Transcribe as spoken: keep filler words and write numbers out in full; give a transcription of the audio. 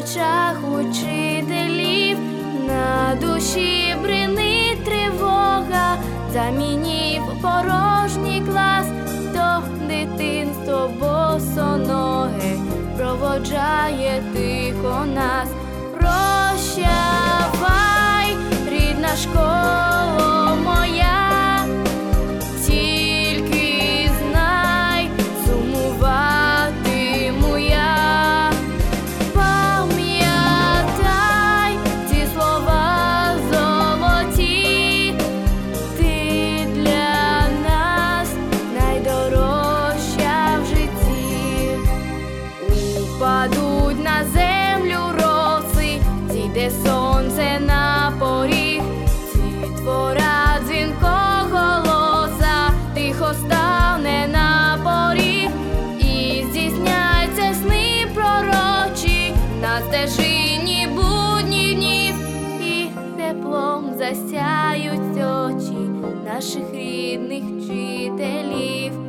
очах учителів, на душі бринить тривога, замінів порожній клас, то дитинство босоноге проводжає тихо нас. Прощавай, рідна школа моя, тільки знай, сумуватиму я. Пам'ятай ці слова золоті, ти для нас найдорожча в житті. Упадуть на землю роси, зійде сонце на поріг, дітвора дзвінкоголоса тихо стане на поріг, і здійсняться сни пророчі на стежині будніх днів, і теплом засяють очі наших рідних вчителів.